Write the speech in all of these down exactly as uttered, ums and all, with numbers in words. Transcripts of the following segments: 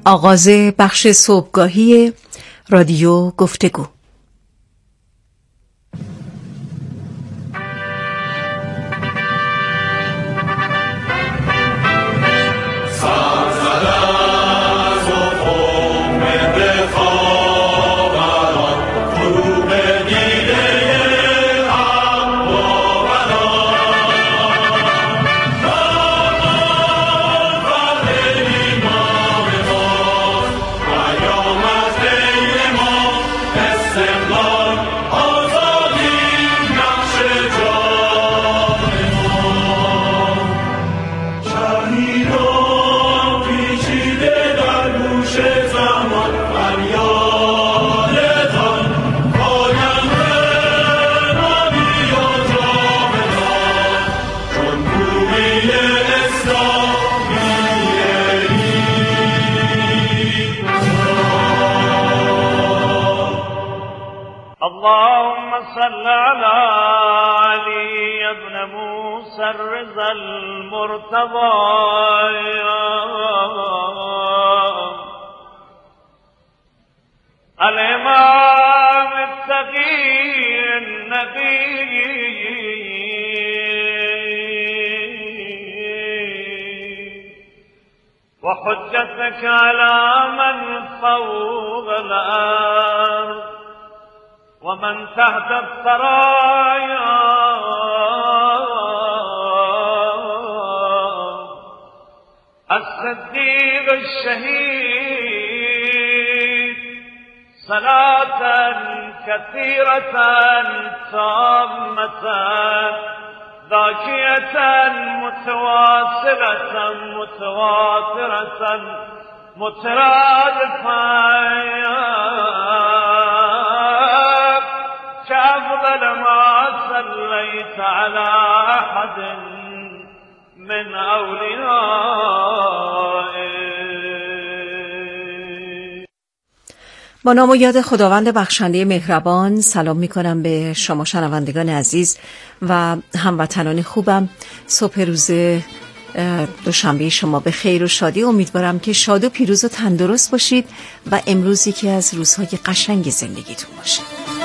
آغاز بخش صبحگاهی رادیو گفتگو. اللهم صل على علي بن موسى الرضا المرتضى الإمام التقي النبي وحجتك على من فوق الأرض ومن تحت الثرايا الصديق الشهيد صلاة كثيرة تامة ذاكية متواصلة متواترة مترادفة كأفضل ما صليت على أحد من أوليائك. با نام و یاد خداوند بخشنده مهربان سلام می کنم به شما شنوندگان عزیز و هموطنان خوبم. صبح روز دوشنبه شما به خیر و شادی. امیدوارم که شاد و پیروز و تندرست باشید و امروز یکی از روزهای قشنگ زندگیتون باشه.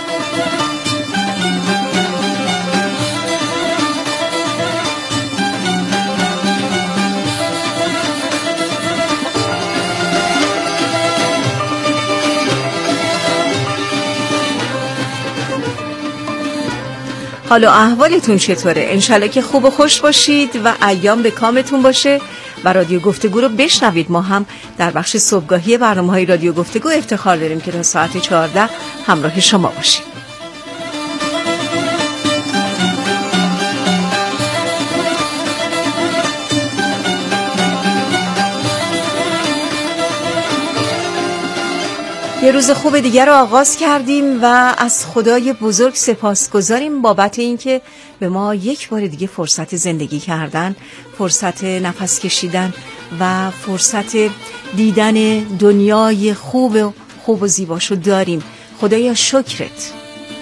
حالا احوالتون چطوره؟ انشالله که خوب و خوش باشید و ایام به کامتون باشه و رادیو گفتگو رو بشنوید. ما هم در بخش صبحگاهی برنامه‌های رادیو گفتگو افتخار داریم که تا ساعت چهارده همراه شما باشیم. یه روز خوب دیگر رو آغاز کردیم و از خدای بزرگ سپاسگزاریم بابت اینکه به ما یک بار دیگه فرصت زندگی کردن، فرصت نفس کشیدن و فرصت دیدن دنیای خوب و خوب و زیباشو داریم. خدایا شکرت.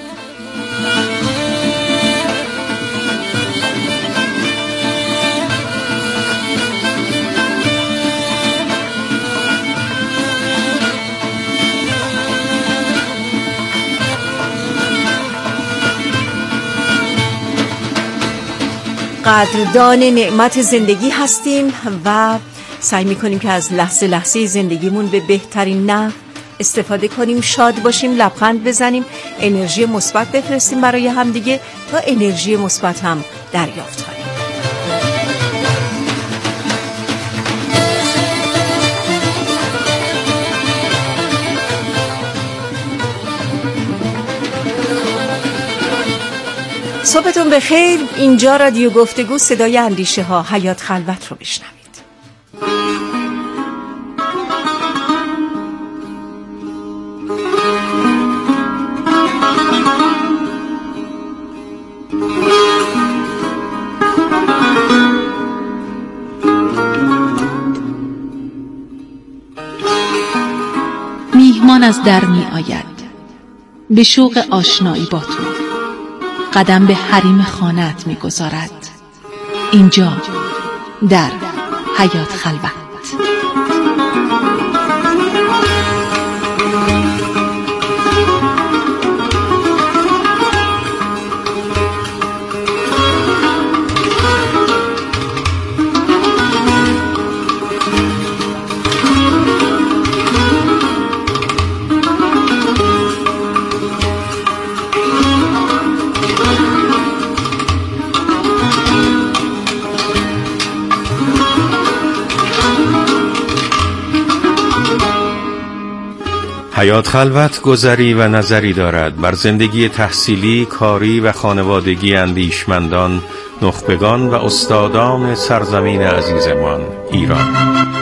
قدردان نعمت زندگی هستیم و سعی میکنیم که از لحظه لحظه زندگیمون به بهترین نحو استفاده کنیم، شاد باشیم، لبخند بزنیم، انرژی مثبت بفرستیم برای همدیگه تا انرژی مثبت هم دریافت کنیم. صبحتون بخیر. اینجا رادیو گفتگو، صدای اندیشه ها، حیات خلوت رو بشنوید. میهمان از در می آید به شوق آشنایی با تو، قدم به حریم خانه‌ات می‌گذارد. اینجا در حیات خلوت. حیات خلوت گذری و نظری دارد بر زندگی تحصیلی، کاری و خانوادگی اندیشمندان، نخبگان و استادان سرزمین عزیزمان ایران.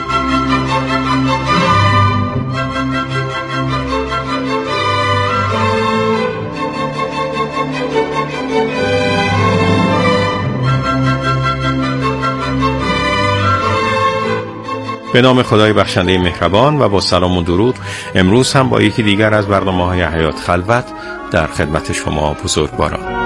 به نام خدای بخشنده مهربان و با سلام و درود، امروز هم با یکی دیگر از برنامه‌های حیات خلوت در خدمت شما بزرگواران.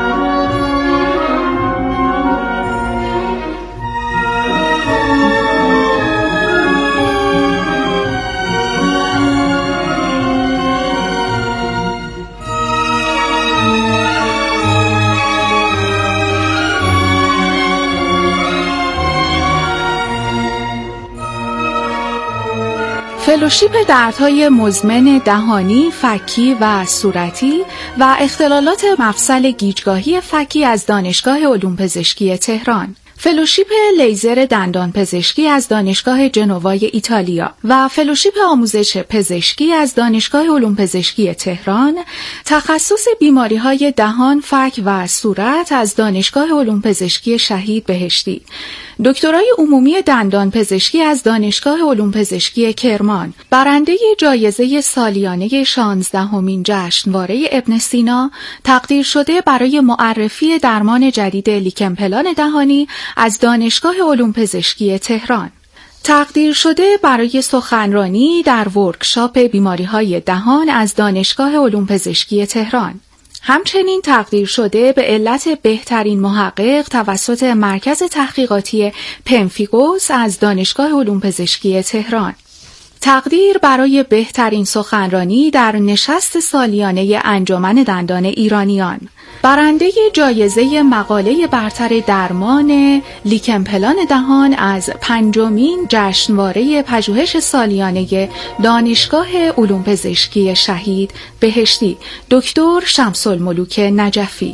فلوشیپ دردهای مزمن دهانی، فکی و صورتی و اختلالات مفصل گیجگاهی فکی از دانشگاه علوم پزشکی تهران، فلوشیپ لیزر دندان پزشکی از دانشگاه جنوای ایتالیا و فلوشیپ آموزش پزشکی از دانشگاه علوم پزشکی تهران، تخصص بیماری‌های دهان، فک و صورت از دانشگاه علوم پزشکی شهید بهشتی، دکترای عمومی دندان پزشکی از دانشگاه علوم پزشکی کرمان، برنده جایزه سالیانه شانزدهمین جشنواره ابن سینا، تقدیر شده برای معرفی درمان جدید لیکن-پلان دهانی از دانشگاه علوم پزشکی تهران، تقدیر شده برای سخنرانی در ورکشاپ بیماری‌های دهان از دانشگاه علوم پزشکی تهران. همچنین تقدیر شده به علت بهترین محقق توسط مرکز تحقیقاتی پنفیگوس از دانشگاه علوم پزشکی تهران. تقدیر برای بهترین سخنرانی در نشست سالیانه انجمن دندان ایرانیان. برنده جایزه مقاله برتر درمان لیکن-پلان دهان از پنجمین جشنواره پژوهش سالیانه دانشگاه علوم پزشکی شهید بهشتی، دکتر شمس‌الملوک نجفی.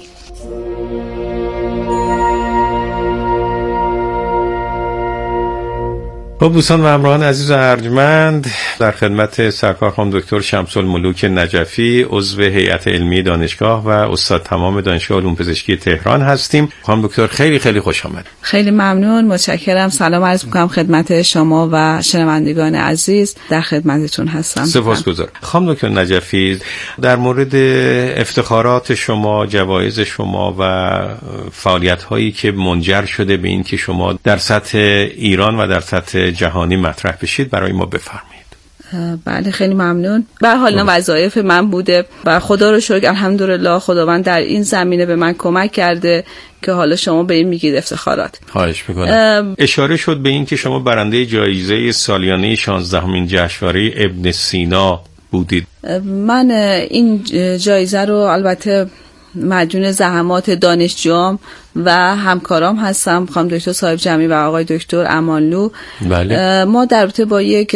خب دوستان و همراهان عزیز و ارجمند، در خدمت سرکار خانم دکتر شمس‌الملوک نجفی، عضو هیئت علمی دانشگاه و استاد تمام دانشگاه علوم پزشکی تهران هستیم. خانم دکتر خیلی خیلی خوش آمد. خیلی ممنون، متشکرم. سلام عرض می‌کنم خدمت شما و شنوندگان عزیز، در خدمتتون هستم. سپاسگزارم. خانم دکتر نجفی، در مورد افتخارات شما، جوایز شما و فعالیت‌هایی که منجر شده به این که شما در سطح ایران و در سطح جهانی مطرح بشید برای ما بفرمایید. بله خیلی ممنون. به هر حال وظایف من بوده و خدا رو شکر الحمدلله خداوند در این زمینه به من کمک کرده که حالا شما به این میگید افتخارات. خواهش میکنم. اشاره شد به این که شما برنده جایزه سالیانه شانزدهمین جشنواره ابن سینا بودید. من این جایزه رو البته مدیون زحمات دانشجوام و همکارام هستم، خانم دکتر صاحب جمعی و آقای دکتر امانلو. بله. ما در رابطه با یک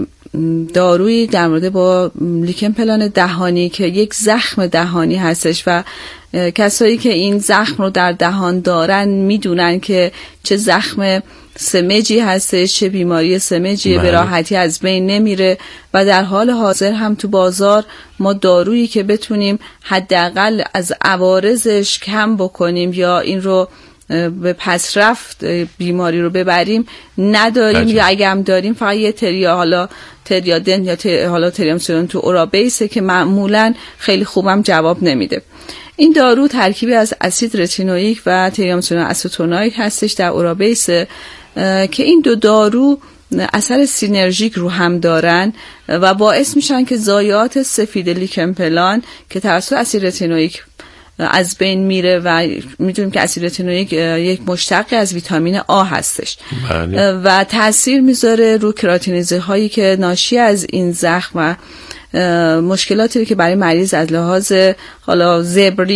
دارویی در مورد با لیکن-پلان دهانی که یک زخم دهانی هستش و کسایی که این زخم رو در دهان دارن میدونن که چه زخم سمجی هستش، چه بیماری سمجیه، به راحتی از بین نمیره و در حال حاضر هم تو بازار ما دارویی که بتونیم حداقل از عوارضش کم بکنیم یا این رو به پس رفت بیماری رو ببریم نداریم بچه. یا اگه هم داریم فقط یه تریا، حالا تریادن یا تر... حالا تریامسینون تو اورابیسه که معمولا خیلی خوبم جواب نمیده. این دارو ترکیبی از اسید رتینوئیک و تریامسینون اسیتونایک هستش در اورابیس که این دو دارو اثر سینرژیک رو هم دارن و باعث میشن که ضایعات سفید لیکن-پلان که توسط اسید رتینوئیک از بین میره و میدونیم که اسید رتینوئیک یک مشتق از ویتامین آ هستش. بله. و تاثیر میذاره رو کراتینیزه هایی که ناشی از این زخم و مشکلاتی که برای مریض از لحاظ حالا زبری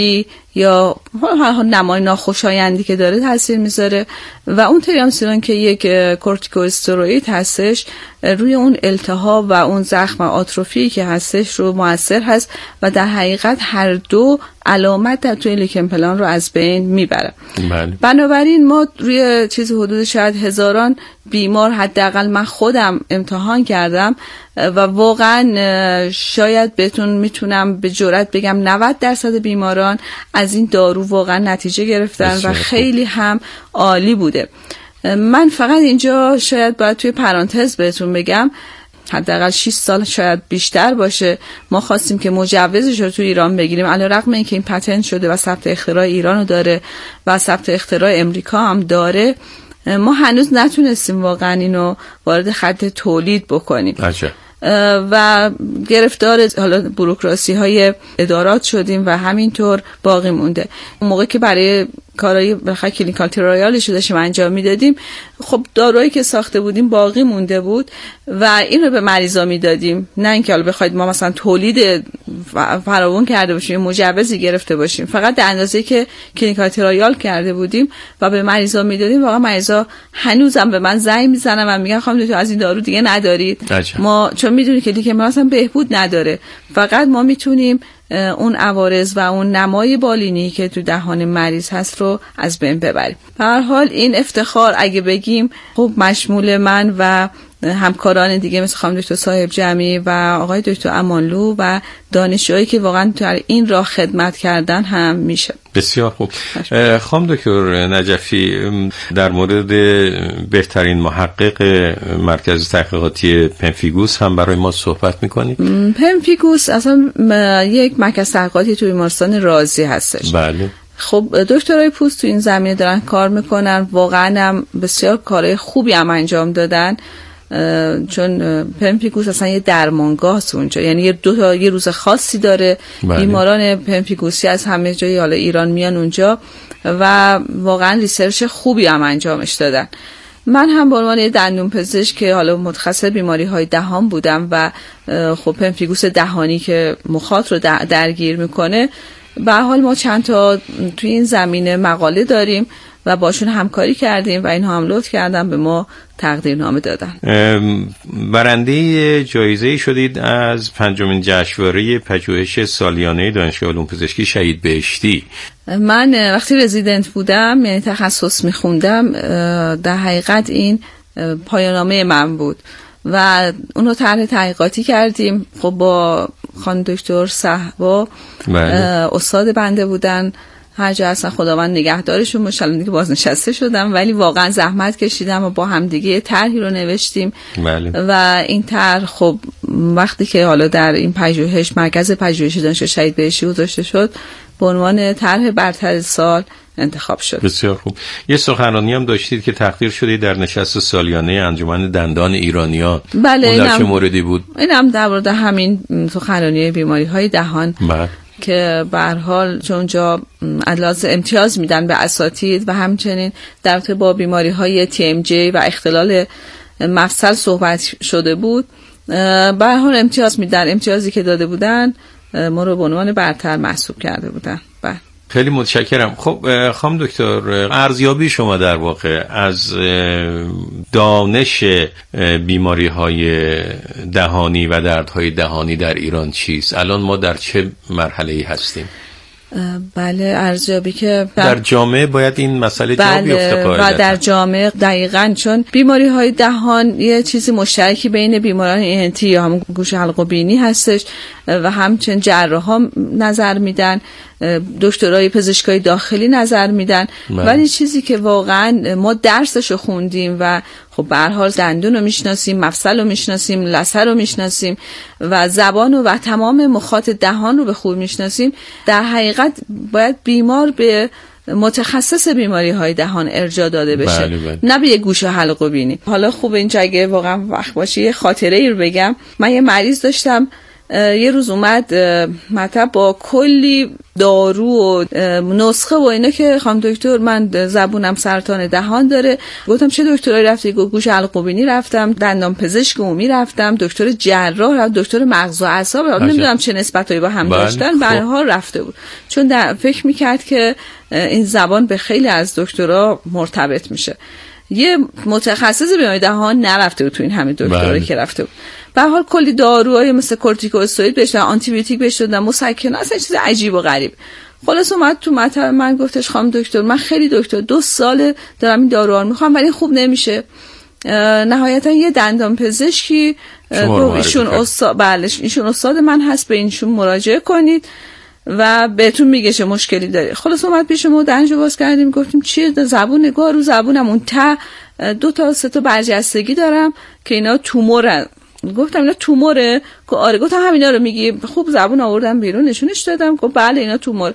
یا هر حال نمای ناخوشایندی که داره تاثیر میذاره و اون تریامسینون که یک کورتیکوستروئید هستش روی اون التهاب و اون زخم آتروفی که هستش رو مؤثر هست و در حقیقت هر دو علامت در توی لیکن پلان رو از بین میبره. بله. بنابراین ما روی چیز حدود شاید هزاران بیمار حداقل من خودم امتحان کردم و واقعا شاید بهتون میتونم به جرئت بگم نود درصد بیماران از این دارو واقعا نتیجه گرفتن و خیلی هم عالی بوده. من فقط اینجا شاید باید توی پرانتز بهتون بگم حداقل شش سال شاید بیشتر باشه ما خواستیم که مجوزش رو تو ایران بگیریم، علیرغم اینکه این پتنت شده و ثبت اختراع ایران رو داره و ثبت اختراع امریکا هم داره، ما هنوز نتونستیم واقعا اینو وارد خط تولید بکنیم. عجب. و گرفتار حالا بوروکراسی های ادارات شدیم و همینطور باقی مونده. اون موقع که برای کارهای بخاطر کلینیکال ترایالش رو داشتیم انجام میدادیم، خب دارویی که ساخته بودیم باقی مونده بود و این رو به مریضا میدادیم، نه اینکه حالا بخواید ما مثلا تولید فراوان کرده باشیم مجوزی گرفته باشیم، فقط در اندازه‌ای که کلینیکال ترایال کرده بودیم و به مریضا میدادیم. واقعا مریضا هنوزم به من زنگ میزنن و میگن خانم دکتر از این دارو دیگه ندارید. عجب. ما چون میدونیم که لیکن مثلا بهبود نداره، فقط ما میتونیم اون عوارض و اون نمای بالینی که تو دهان مریض هست رو از بین ببریم. به هر حال این افتخار اگه بگیم خب مشمول من و همکاران دیگه مثل خانم دکتر صاحب جمعی و آقای دکتر امانلو و دانشجویی که واقعا در این راه خدمت کردن هم میشه. بسیار خوب. خانم دکتر نجفی، در مورد بهترین محقق مرکز تحقیقاتی پنفیگوس هم برای ما صحبت میکنید؟ پنفیگوس اصلا یک مرکز تحقیقاتی توی بیمارستان رازی هستش. بله. خب دکترای پوست تو این زمینه دارن کار میکنن، واقعا هم بسیار کارهای خوبی هم انجام دادن، چون پنفیگوس اصلا یه درمانگاه است اونجا، یعنی یه دو تا یه روز خاصی داره. بله. بیماران پنفیگوسی از همه جای حالا ایران میان اونجا و واقعا ریسرچ خوبی هم انجامش دادن. من هم به عنوان دندون پزشک که حالا متخصص بیماری های دهان بودم و خب پنفیگوس دهانی که مخاط رو درگیر میکنه، به هر حال ما چند تا توی این زمینه مقاله داریم و باشون همکاری کردیم و اینها هم لطف کردن به ما تقدیرنامه دادن. برنده جایزه شدید از پنجمین جشنواره پژوهش سالیانه دانشگاه علوم پزشکی شهید بهشتی. من وقتی رزیدنت بودم، یعنی تخصص میخوندم، در حقیقت این پایان‌نامه من بود و اونو طرح تحقیقاتی کردیم. خب با خانم دکتر صحبا استاد بنده بودن، هر جا اصلا خداوند نگهدارشون باشه، الان دیگه بازنشسته شدم، ولی واقعا زحمت کشیدم و با هم دیگه طرحی رو نوشتیم. بله. و این طرح خب وقتی که حالا در این پژوهش مرکز پژوهش دانشگاه شهید بهشتی گذاشته شد، به عنوان طرح برتر سال انتخاب شد. بسیار خوب. یه سخنرانی هم داشتید که تقدیر شدید در نشست سالیانه انجمن دندان ایرانیان. بله. اون در چه موردی بود؟ اینم در مورد همین سخنرانی بیماری های دهان. بله. که به هر حال چون جا لازم امتیاز میدن به اساتید و همچنین در رابطه با بیماری های تی ام جی و اختلال مفصل صحبت شده بود، به هر حال امتیاز میدن. امتیازی که داده بودن ما رو به عنوان برتر محسوب کرده بودن. بله. خیلی متشکرم. خب خانم دکتر، ارزیابی شما در واقع از دانش بیماری های دهانی و دردهای دهانی در ایران چیست؟ الان ما در چه مرحله‌ای هستیم؟ بله، ارزیابی که در جامعه باید این مسئله جا بله بیفته و در جامعه دقیقاً، چون بیماری های دهان یه چیزی مشترکی بین بیماران اینتی یا همون گوش حلق و بینی هستش و همچنین جراحا نظر میدن، دکترای پزشکای داخلی نظر میدن، ولی چیزی که واقعا ما درسشو خوندیم و خب به هر حال دندون رو میشناسیم، مفصل رو میشناسیم، لثه رو میشناسیم و زبان و تمام مخاط دهان رو به خوب میشناسیم، در حقیقت باید بیمار به متخصص بیماری های دهان ارجاع داده بشه. بله بله. نه به یه گوش حلق و بینی. حالا خوب اینجا اگه واقعا وقت باشه یه خاطره ای رو بگم. من یه مریض داشتم یه روز اومد مطب با کلی دارو و نسخه و اینا که خانم دکتر من زبونم سرطان دهان داره. گفتم چه دکترایی رفتی؟ گفت گوش حلق و بینی رفتم، دندان پزشک عمومی رفتم، دکتر جراح رفتم، دکتر مغز و اعصاب رفتم. نمیدونم چه نسبتایی با هم داشتن، به هر حال رفته بود چون در فکر میکرد که این زبان به خیلی از دکترها مرتبط میشه. یه متخصص بیماری دهان نرفته بود تو این همه دکترایی که رفته بود. به هر حال کلی داروهای مثل کورتیکوستروئید بهش دادن، آنتی بیوتیک بهش دادن، مسکن، اصلا چیز عجیب و غریب. خلاص اومد تو مطب من گفتش خانم دکتر من خیلی دکتر دو ساله دارم این داروها رو میخوام ولی خوب نمیشه. نهایتا یه دندان پزشکی گفت ایشون استاد، بله ایشون استاد من هست، به اینشون مراجعه کنید و بهتون میگه چه مشکلی داره. خلاص اومد پیش ما، دهنشو باز کردیم، گفتیم چیه؟ زبون نگاه رو زبونم اون ته دو تا سه تا برجستگی دارم که اینا تومورن. گفتم اینا توموره؟ که آره. گفتم همینا رو میگی؟ خوب زبون آوردم بیرون نشونش دادم، گفت بله اینا تومور.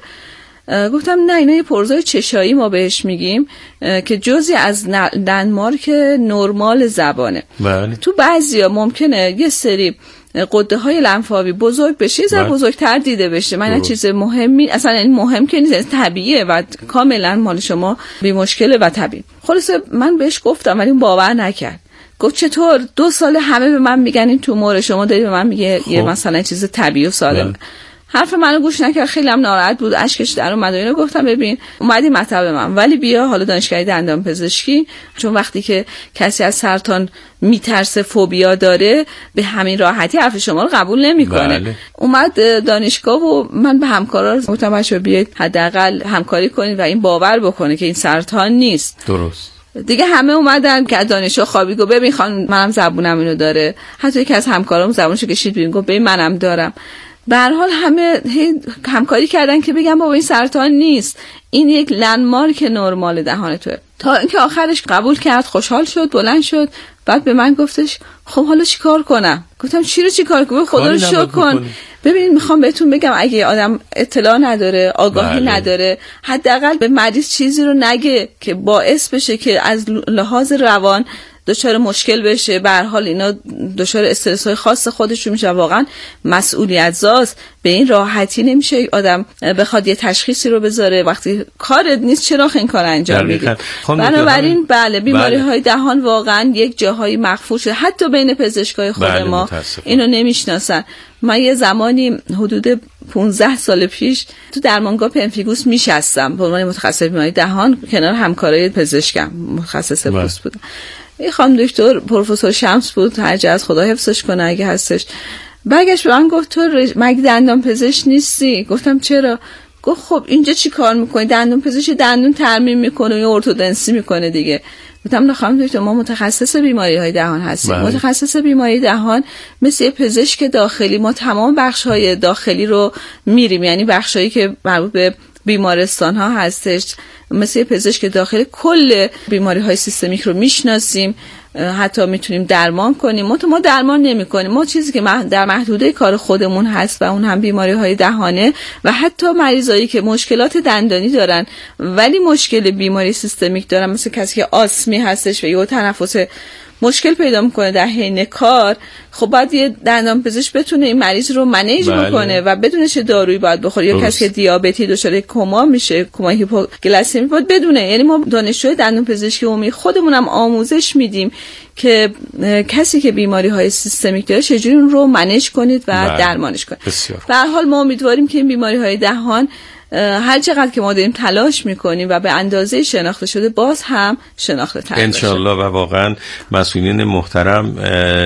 گفتم نه اینا یه پرزای چشایی ما بهش میگیم که جزئی از دنمارک نرمال زبانه. بله. تو بعضیا ممکنه یه سری قده های لنفاوی بزرگ بشه، یه ذره بزرگتر دیده بشه. من این چیز مهمی اصلا این مهم که نیست، طبیعیه و کاملا مال شما بی مشکله و طبیعی. خلاصه من بهش گفتم ولی باور نکرد. گفت چطور دو سال همه به من میگن این تومور، شما داری به من میگه یه مثلا چیز طبیعی و سالم. حرف منو گوش نکرد، خیلی هم ناراحت بود، اشکش در اومد و اینو. گفتم ببین اومدی مطب من ولی بیا حالا دانشگاه دندان پزشکی، چون وقتی که کسی از سرطان میترسه، فوبیا داره، به همین راحتی حرف شما رو قبول نمیکنه. بله. اومد دانشگاه و من به همکارا گفتم بچه‌ها بیاید حداقل همکاری کنید و این باور بکنه که این سرطان نیست. درست. دیگه همه اومدن که دانشجو خوابی گفت ببین خانم منم زبونم اینو داره. حتی یکی از همکارام زبونشو کشید بیرون گفت ببین منم دارم. به هر حال همه همکاری کردن که بگم بابا این سرطان نیست، این یک لندمارک نرمال دهان توه. تا اینکه آخرش قبول کرد، خوشحال شد، بلند شد، بعد به من گفتش خب حالا چیکار کنم؟ گفتم چی رو چیکار کنم؟ خدا رو شکر کن. ببین میخوام بهتون بگم اگه آدم اطلاع نداره، آگاهی بله. نداره، حداقل به مریض چیزی رو نگه که باعث بشه که از لحاظ روان دچار مشکل بشه. به هر حال اینا دچار استرس‌های خاص خودشون میشه، واقعا مسئولیت زاست. به این راحتی نمیشه آدم بخواد یه تشخیصی رو بذاره وقتی کارت نیست. چرا این کار انجام میدی؟ بنابراین بله بیماری های دهان واقعا یک جاهایی مخفول شده، حتی بین پزشکای خود بله ما اینو نمیشناسن. من یه زمانی حدود پانزده سال پیش تو درمانگاه پنفیگوس میشستم به عنوان متخصص بیماری دهان کنار همکارای پزشکم متخصص پوست بودم. این خانم دکتر پروفسور شمس بود، هرجا از خدا حفظش کنه اگه هستش. برگشت به من گفت تو مگه دندان پزشک نیستی؟ گفتم چرا؟ گفت خب اینجا چی کار میکنی؟ دندون پزشک دندون ترمیم میکنه یا ارتودنسی میکنه دیگه. گفتم نه خانم دکتر ما متخصص بیماری های دهان هستیم. بله. متخصص بیماری دهان مثل پزشک داخلی ما تمام بخش های داخلی رو میریم، یعنی بخشایی که مربوط به بیمارستان ها هستش، مثل پزشک داخلی کل بیماری های سیستمیک رو میشناسیم، حتی میتونیم درمان کنیم. ما تو ما درمان نمی کنیم، ما چیزی که در محدوده کار خودمون هست و اون هم بیماری های دهانه و حتی مریضایی که مشکلات دندانی دارن ولی مشکل بیماری سیستمیک دارن، مثل کسی که آسمی هستش و یه تنفس مشکل پیدا میکنه در حین کار، خب باید یه دندان پزشک بتونه این مریض رو منیج بله. بکنه و بدونه چه دارویی باید بخوره. یا کسی که دیابتی دچار کما میشه، کما هیپوگلیسمی، باید بدونه. یعنی ما دانشجوی دندان پزشکی عمومی خودمونم آموزش میدیم که کسی که بیماری های سیستمیک داره چجوری اون رو منیج کنید و بله. درمانش کنید. به هر حال ما امیدواریم که این بیماری های دهان هر چقدر که ما داریم تلاش میکنیم و به اندازه شناخته شده باز هم شناخته تر بشه انشالله. و واقعا مسئولین محترم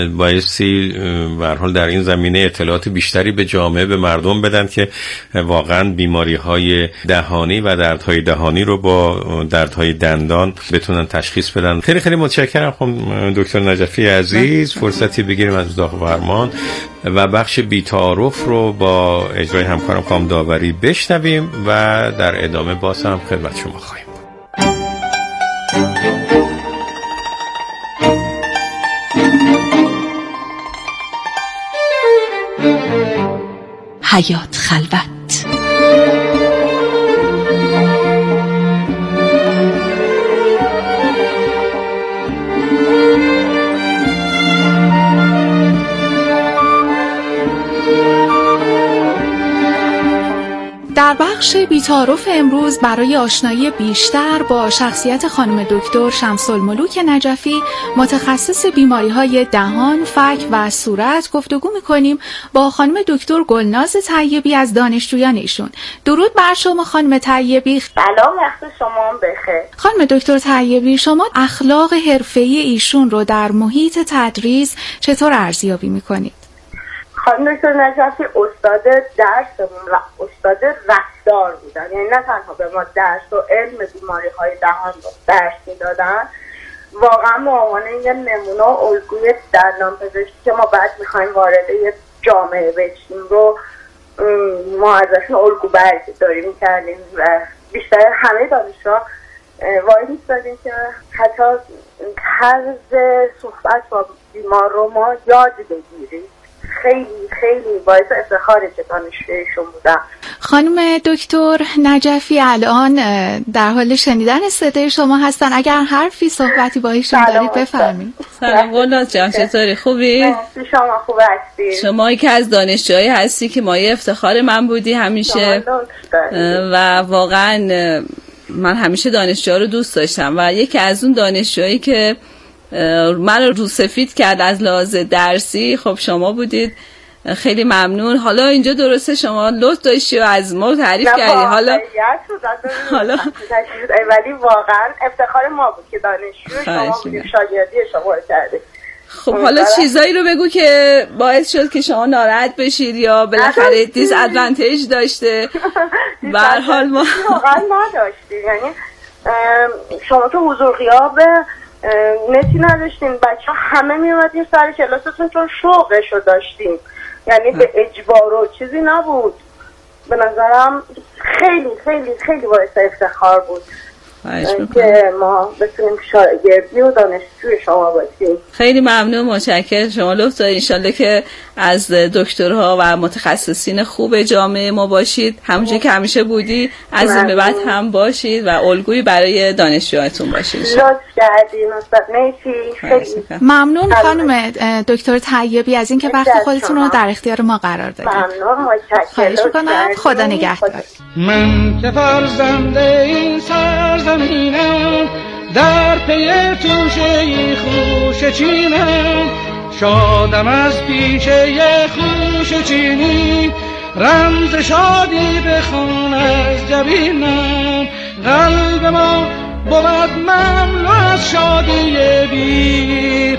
بایستی به هر حال در این زمینه اطلاعات بیشتری به جامعه، به مردم بدن که واقعا بیماری های دهانی و دردهای دهانی رو با دردهای دندان بتونن تشخیص بدن. خیلی خیلی متشکرم خانم دکتر نجفی عزیز. فرصتی بگیریم از اتاق فرمان و بخش بی‌تعارف رو با اجرای همکارم خانم داوری بشنویم و در ادامه باز هم خدمت شما خواهیم بود. حیات خلوت. در بخش بی‌تعارف امروز برای آشنایی بیشتر با شخصیت خانم دکتر شمس‌الملوک نجفی، متخصص بیماری‌های دهان، فک و صورت گفتگو می‌کنیم با خانم دکتر گلناز طیبی از دانشجویان ایشون. درود بر شما خانم طیبی. سلام، وقت شما بخیر. خانم دکتر طیبی، شما اخلاق حرفه‌ای ایشون رو در محیط تدریس چطور ارزیابی می‌کنید؟ خانم دکتر نجفی استاد درسمون و استاد رفتار بودن، یعنی نه تنها به ما درس و علم بیماری‌های دهان درس میدادن، واقعا به عنوان یه نمونه و الگوی دندانپزشکی که ما بعد میخوایم وارد یه جامعه بشیم رو ما ازشون الگو برداری میکردیم و بیشتر همه دانشجوها وای میستادیم که حتی طرز صحبت با بیمار رو ما یاد بگیریم. خیلی خیلی باعث افتخاره که دانشجویشون بودم. خانم دکتر نجفی الان در حال شنیدن صدای شما هستن، اگر حرفی صحبتی با ایشون دارید بفرمایید. سلام گلناز جان، چطوری؟ خوبی؟ شما خوب هستی؟ شما یکی از دانشجوهایی هستی که مایه افتخار من بودی همیشه و واقعا من همیشه دانشجوها رو دوست داشتم و یکی از اون دانشجوهایی که من رو سفید کرد از لحاظ درسی خب شما بودید. خیلی ممنون. حالا اینجا درسته شما لطف داشتی و از ما تعریف کردی، حالا حالا ولی واقعا افتخار ما بود که دانشجو شما بودید، شاگردی شما رو کردید. خب حالا چیزایی رو بگو که باعث شد که شما ناراحت بشید یا بالاخره دیس ادوانتیج داشته. به هر حال ما واقعا نداشتیم، یعنی شما تو حضور غیاب نتی نداشتیم، بچه همه می اومدیم سر کلاستون چون شوقشو داشتیم، یعنی به اجبار و چیزی نبود. به نظرم خیلی خیلی خیلی باعث افتخار بود که ما بتونیم شاگردی و دانشجوی شما باشیم. خیلی ممنون، متشکرم. شما لطف دارید انشالله که از دکترها و متخصصین خوب جامعه ما باشید، همونجور که همیشه بودی از این به بعد هم باشید و الگویی برای دانشجوهاتون باشید. لطف کردین استاد نیسی. خیلی ممنون خانم دکتر طیبی از اینکه وقت خودتون رو در اختیار ما قرار دادید. ممنون، متشکرم. خواهش می‌کنم. خدا نگهدار. من که فرزنده این سرزمینم، در پی توشه خوش چینم، شادم از پیشه خوش چینی، رمز شادی بخوان از جبینم. قلب ما بود مملو از شادی بی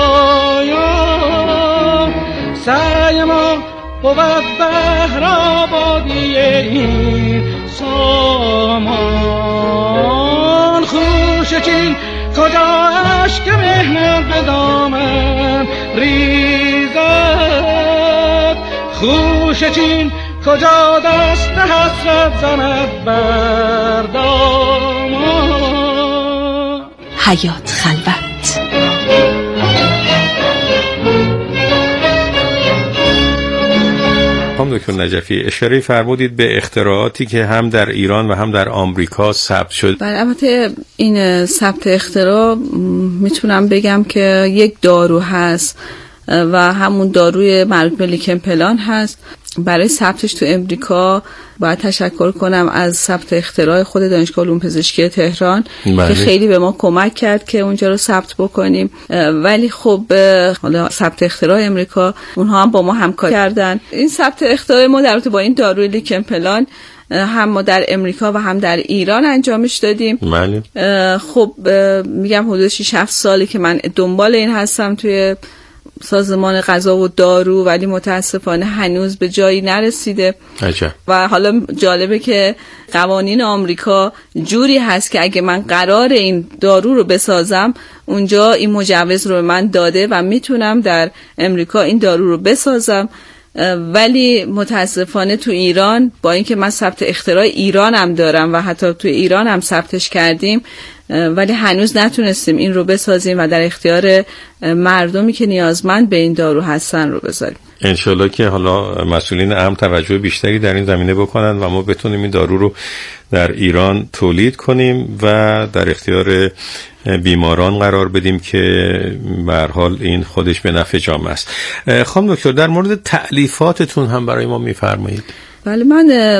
پایان، سعی ما بود بهر آبادی این سامان. خوش چین کجا عشق مهنت به دامن ریزد، خوش چین کجا دست حسرت زند بر دامان. حیات خلوت. خانم دکتر نجفی اشاره فرمودید به اختراعاتی که هم در ایران و هم در آمریکا ثبت شد. بله، البته این ثبت اختراع میتونم بگم که یک دارو هست و همون داروی مربوط به لیکن پلان هست. برای ثبتش تو امریکا باید تشکر کنم از ثبت اختراع خود دانشگاه علوم پزشکی تهران بله. که خیلی به ما کمک کرد که اونجا رو ثبت بکنیم. ولی خب حالا ثبت اختراع امریکا اونها هم با ما همکاری کردن. این ثبت اختراع ما در رابطه با این داروی لیکن پلان هم ما در امریکا و هم در ایران انجامش دادیم. بله. خب میگم حدود شش هفت سالی که من دنبال این هستم توی سازمان غذا و دارو، ولی متاسفانه هنوز به جایی نرسیده. عجب. و حالا جالبه که قوانین آمریکا جوری هست که اگه من قرار این دارو رو بسازم اونجا این مجوز رو به من داده و میتونم در امریکا این دارو رو بسازم. ولی متاسفانه تو ایران با اینکه من ثبت اختراع ایرانم دارم و حتی تو ایران هم ثبتش کردیم، ولی هنوز نتونستیم این رو بسازیم و در اختیار مردمی که نیازمند به این دارو هستن رو بذاریم. انشالله که حالا مسئولین امن توجه بیشتری در این زمینه بکنن و ما بتونیم این دارو رو در ایران تولید کنیم و در اختیار بیماران قرار بدیم که به هر حال این خودش به نفع جامعه است. خانم دکتر در مورد تألیفاتتون هم برای ما میفرمایید؟ بله، من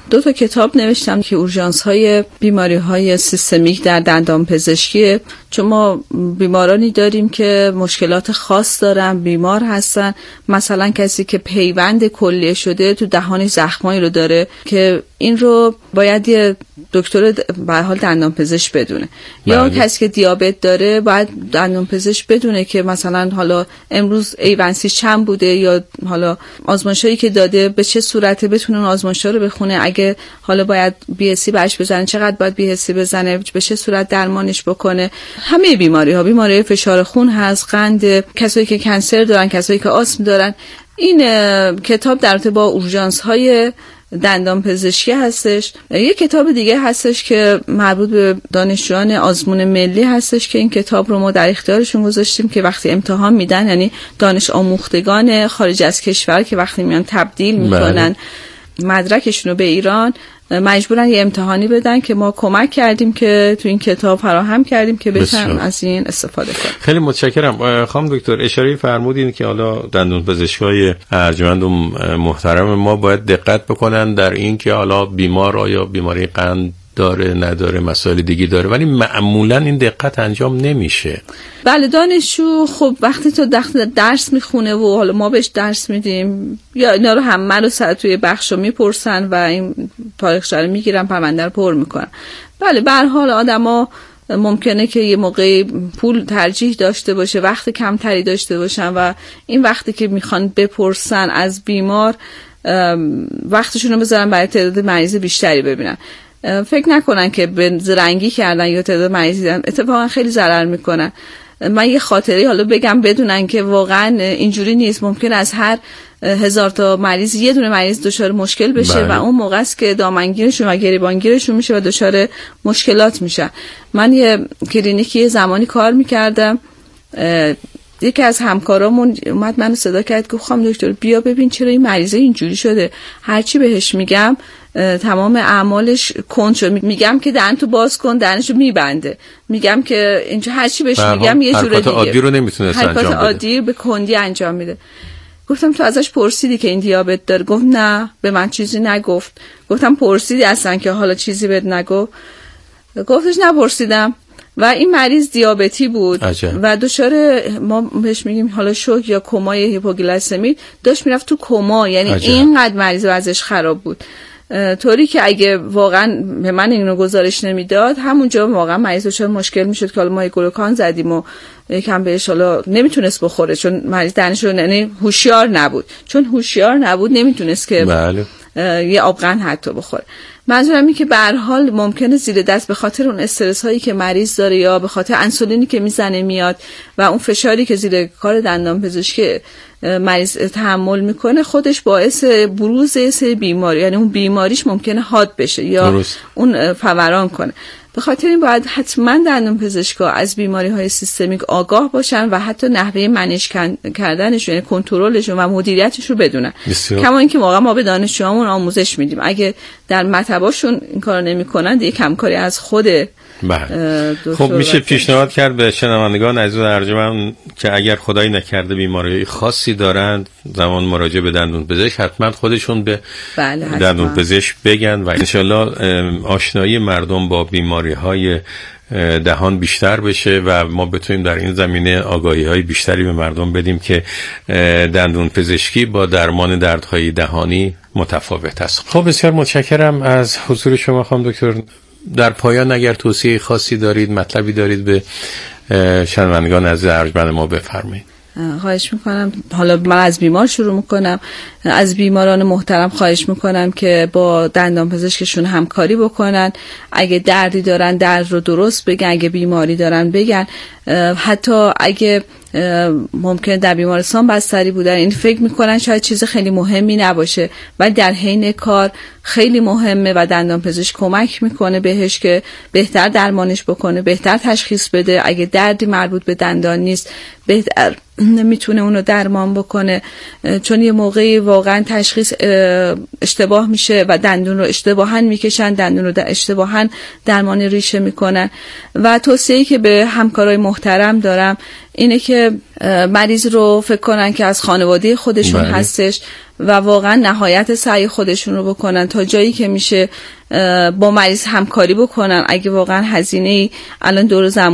دو تا کتاب نوشتم که اورژانس های بیماری های سیستمیک در دندان پزشکی، چون ما بیمارانی داریم که مشکلات خاص دارن، بیمار هستن، مثلا کسی که پیوند کلیه شده تو دهانش زخمایی رو داره که این رو باید یه دکتر به حال دندان پزشک بدونه. بله. یا کسی که دیابت داره باید دندان پزشک بدونه که مثلا حالا امروز ایونسی چند بوده یا حالا آزمایشایی که داده به چه صورته، بتونه اون آزمایشا رو بخونه. اگه حالا باید بی اس سی بهش بزنه چقدر باید بی اس سی بزنه، به چه صورت درمانش بکنه. همه بیماری ها، بیماری فشار خون هست، قند، کسایی که کنسر دارن، کسایی که آسم دارن. این کتاب در رابطه با اورژانس های دندان پزشکی هستش. یک کتاب دیگه هستش که مربوط به دانشجویان آزمون ملی هستش که این کتاب رو ما در اختیارشون گذاشتیم که وقتی امتحان میدن، یعنی دانش آموختگان خارج از کشور که وقتی میان تبدیل میکنن مدرکشون رو به ایران، مجبورن یه امتحانی بدن که ما کمک کردیم که تو این کتاب فراهم کردیم که بتونن از این استفاده کنن. خیلی متشکرم. خانم دکتر اشاره فرمودین که حالا دندون پزشکای ارجمند و محترم ما باید دقت بکنن در این که حالا بیمار آیا بیماری قند داره نداره، مسائل دیگه داره، ولی معمولا این دقت انجام نمیشه. بله، دانشجو خب وقتی تو درس میخونه و حالا ما بهش درس میدیم یا اینا رو همه رو سر توی بخشو میپرسن و این تاریخچه رو میگیرن، پرونده رو پر میکنن. بله، به هر حال آدما ممکنه که یه موقعی پول ترجیح داشته باشه، وقت کمتری داشته باشن و این وقتی که میخوان بپرسن از بیمار وقتشون رو بذارن برای تعداد مریض بیشتری ببینن. فکر نکنن که به زرنگی کردن یا تعداد مریض دیدن، اتفاقا خیلی ضرر میکنن. من یه خاطری حالا بگم بدونن که واقعا اینجوری نیست. ممکن از هر هزار تا مریض یه دونه مریض دچار مشکل بشه. بله. و اون موقع است که دامنگیرشون و گریبانگیرشون میشه و دچار مشکلات میشن. من یه کلینیکی زمانی کار میکردم، یکی از همکارامون اومد منو صدا کرد که خانم دکتر بیا ببین چرا این مریضه اینجوری شده. هرچی بهش میگم تمام اعمالش کند شد. میگم که دهن تو باز کن، دهنشو میبنده. میگم که اینجا هرچی بهش میگم یه جوره دیگه. حرکات عادی رو نمیتونه انجام بده. حرکات عادی به کندی انجام میده. گفتم تو ازش پرسیدی که این دیابت داره؟ گفت نه، به من چیزی نگفت. گفتم پرسیدی اصلا که حالا چیزی بهت نگفت؟ گفتش نپرسیدم. و این مریض دیابتی بود. عجب. و دچار ما بهش میگیم حالا شوک یا کمای هیپوگلایسمی، داشت میرفت تو کما، یعنی عجب. اینقدر مریض وضعش خراب بود، طوری که اگه واقعا به من اینو گزارش نمیداد همونجا واقعا مریض دچار مشکل میشد که حالا ما گلوکان زدیم و یکم بهش حالا نمیتونست بخوره، چون مریض دهنش رو یعنی هوشیار نبود، چون هوشیار نبود نمیتونست که بله. یه آبغن حتی بخوره. منظورم اینه که به هر حال ممکنه زیر دست به خاطر اون استرس هایی که مریض داره یا به خاطر انسولینی که میزنه میاد و اون فشاری که زیر کار دندان پزشکی مریض تحمل میکنه، خودش باعث بروز سری بیماری، یعنی اون بیماریش ممکنه حاد بشه یا درست. اون فوران کنه. به خاطر این باید حتما دندان پزشکا از بیماری های سیستمیک آگاه باشن و حتی نحوه منیج کردنشون، یعنی کنترلشون و مدیریتش رو بدونن. کما اینکه واقعا ما به دانشجوامون آموزش میدیم، اگه در مطباشون این کارو نمیکنن دیگه کمکاری از خود. بله. خب میشه پیشنهاد کرد به شنوندگان عزیز و ارجمند که اگر خدایی نکرده بیماری خاصی دارند زمان مراجعه به دندون پزشک، حتما خودشون به بله دندون پزشک بگن و انشالله آشنایی مردم با بیماری های دهان بیشتر بشه و ما بتونیم در این زمینه آگاهی های بیشتری به مردم بدیم که دندون پزشکی با درمان دردهای دهانی متفاوت است. خب بسیار متشکرم از حضور شما خانم دکتر. در پایان اگر توصیه خاصی دارید، مطلبی دارید به شنوندگان عزیز ارجمند ما بفرمایید. خواهش میکنم. حالا من از بیمار شروع میکنم. از بیماران محترم خواهش میکنم که با دندان پزشکشون همکاری بکنن. اگه دردی دارن درد رو درست بگن، اگه بیماری دارن بگن. حتی اگه ممکن در بیمارستان بستری بودن، این فکر میکنن شاید چیز خیلی مهمی نباشه ولی در حین کار خیلی مهمه و دندان پزشک کمک میکنه بهش که بهتر درمانش بکنه، بهتر تشخیص بده. اگه دردی مربوط به دندان نیست بهتر میتونه اونو درمان بکنه، چون یه موقعی واقعا تشخیص اشتباه میشه و دندون رو اشتباهاً میکشن، دندون رو اشتباهاً درمان ریشه میکنن. و توصیه‌ای که به همکارای محترم دارم اینه که مریض رو فکر کنن که از خانواده خودشون بله. هستش و واقعا نهایت سعی خودشون رو بکنن تا جایی که میشه با مریض همکاری بکنن. اگه واقعا هزینه الان دور زمان